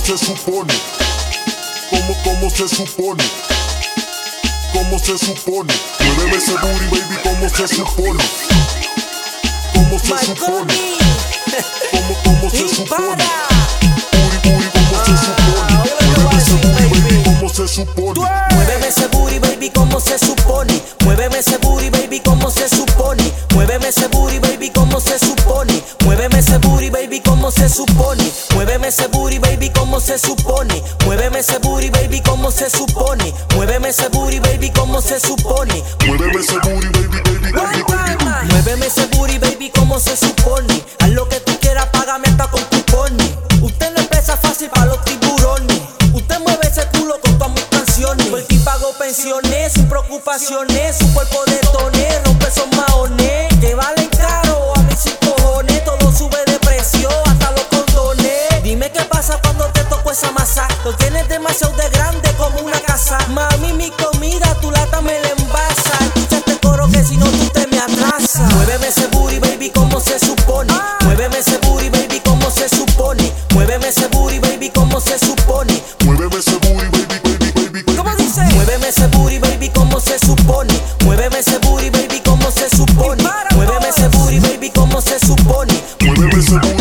se supone? ¿Cómo se supone? ¿Cómo se supone? Muéveme ese booty, baby, ¿cómo se supone? ¿Cómo se supone? ¿Cómo se supone? Muéveme ese booty, baby, ¿cómo se supone? Muéveme ese booty, baby, ¿cómo se supone? Muéveme ese booty, baby, ¿cómo se supone? Muéveme ese booty, baby, ¿cómo se supone? Muéveme ese booty, baby, ¿cómo se supone? Muéveme ese booty, baby, ¿cómo se supone? Muéveme ese booty, baby, ¿cómo se supone? Muéveme ese booty, baby. Muéveme ese booty, baby, ¿cómo se supone? Haz lo que tú quieras, págame hasta con cupones. Usted no empieza fácil para los tiburones. Usted mueve ese culo con todas mis canciones. Por ti pago pensiones, sin preocupaciones. Su cuerpo de toné, rompe esos maones. Que valen caro, a mí sin cojones. Todo sube de precio, hasta los condones. Dime qué pasa cuando te toco esa masa. Lo tienes demasiado de grande como una casa. Mami, mi comida, tu lata me la envasa. Escucha este coro que si no tú te me atrasas. Muéveme ese booty, baby, como se supone. Muéveme ese booty, baby, como se supone. Muéveme ese booty, baby, como se supone. Muéveme ese booty, baby. ¿Cómo dice? Muéveme ese booty, baby, como se supone. Muéveme ese booty, baby, como se supone. Muéveme ese booty, baby, como se supone. Muéveme ese booty.